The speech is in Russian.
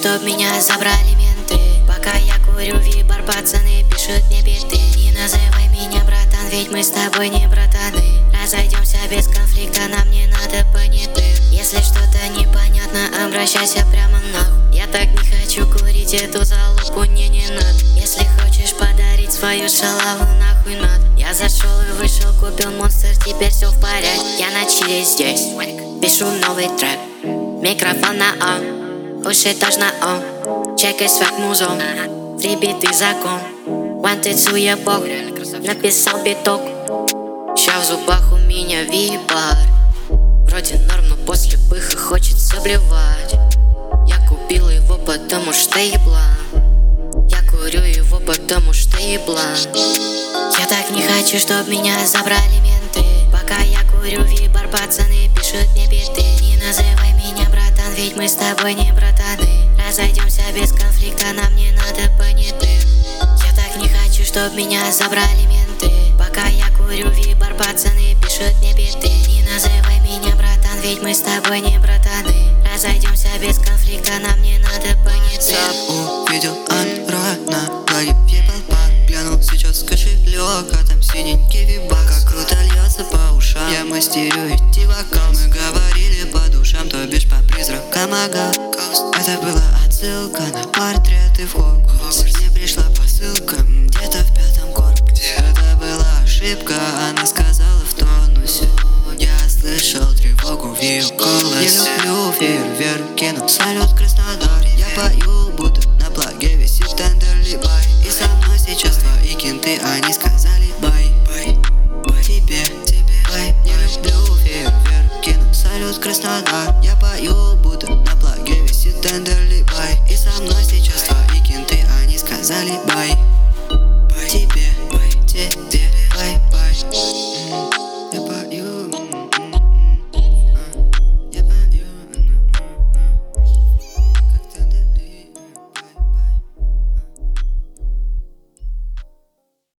чтоб меня забрали менты. Пока я курю вибор, пацаны пишут мне биты. Не называй меня братан, ведь мы с тобой не братаны. Разойдемся без конфликта, нам не надо понятых. Если что-то непонятно, обращайся прямо нахуй. Я так не хочу курить эту залупу, мне не надо. Если хочешь подарить свою шалаву, нахуй надо. Я зашел и вышел, купил монстр, теперь все в порядке. Я на чили здесь, пишу новый трек. Микрофон на он, уши тоже на он. Чекай свек музон, прибитый закон. Wanted суебок, написал биток. Ща в зубах у меня вибор. Вроде норм, но после пыха хочется блевать. Я купил его, потому что еблан. Я курю его, потому что еблан. Я так не хочу, чтоб меня забрали менты. Пока я курю вибор, пацаны пишут мне биты. Не называй меня братан, ведь мы с тобой не братаны. Разойдемся без конфликта, нам не надо понятых. Я так не хочу, чтоб меня забрали менты. Пока я курю вибор, пацаны пишут мне биты. Не называй меня братан, ведь мы с тобой не братаны. Разойдемся без конфликта, нам не надо понятых. Увидел андроид на плаге, въебал пак. Глянул сейчас в кошелек, а там синенький вибак. Как круто льется по ушам, я мастерю идти вокал. Мы говорили по душам, то бишь по призракам, ага. Это была отсылка на портреты в Хогвартс. Мне пришла посылка где-то в 5-м корпусе. Это была ошибка, она сказала в тонусе. Я слышал тревогу в ее голосе. Не люблю фейерверки, но салют Краснодар. Я пою, будто на плаге висит Тендерли бай. И со мной сейчас твои кенты, они сказали бай. Тебе, бай. Не люблю фейерверки, но салют Краснодар. Я пою, будто на плаге висит Тендерли бай. И со мной сейчас твои кенты, они сказали бай. Тебе, бай.